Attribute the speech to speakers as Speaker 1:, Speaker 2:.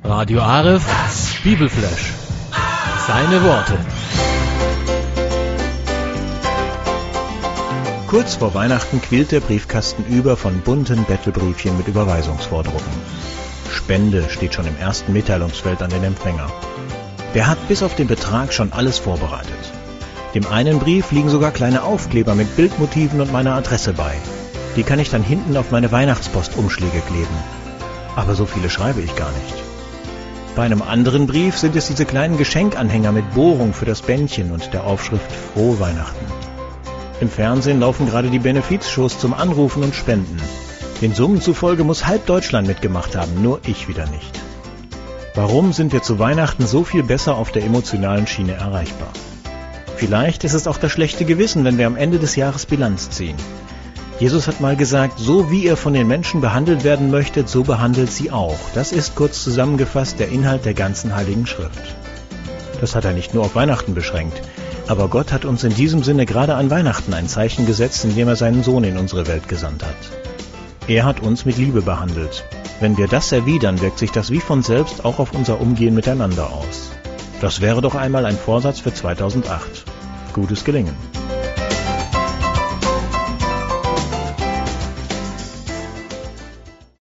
Speaker 1: Radio Aref, Bibelflash. Seine Worte.
Speaker 2: Kurz vor Weihnachten quillt der Briefkasten über von bunten Bettelbriefchen mit Überweisungsvordrucken. Spende steht schon im ersten Mitteilungsfeld an den Empfänger. Der hat bis auf den Betrag schon alles vorbereitet. Dem einen Brief liegen sogar kleine Aufkleber mit Bildmotiven und meiner Adresse bei. Die kann ich dann hinten auf meine Weihnachtspostumschläge kleben. Aber so viele schreibe ich gar nicht. Bei einem anderen Brief sind es diese kleinen Geschenkanhänger mit Bohrung für das Bändchen und der Aufschrift Frohe Weihnachten. Im Fernsehen laufen gerade die Benefizshows zum Anrufen und Spenden. Den Summen zufolge muss halb Deutschland mitgemacht haben, nur ich wieder nicht. Warum sind wir zu Weihnachten so viel besser auf der emotionalen Schiene erreichbar? Vielleicht ist es auch das schlechte Gewissen, wenn wir am Ende des Jahres Bilanz ziehen. Jesus hat mal gesagt, so wie ihr von den Menschen behandelt werden möchtet, so behandelt sie auch. Das ist kurz zusammengefasst der Inhalt der ganzen Heiligen Schrift. Das hat er nicht nur auf Weihnachten beschränkt, aber Gott hat uns in diesem Sinne gerade an Weihnachten ein Zeichen gesetzt, indem er seinen Sohn in unsere Welt gesandt hat. Er hat uns mit Liebe behandelt. Wenn wir das erwidern, wirkt sich das wie von selbst auch auf unser Umgehen miteinander aus. Das wäre doch einmal ein Vorsatz für 2008. Gutes Gelingen.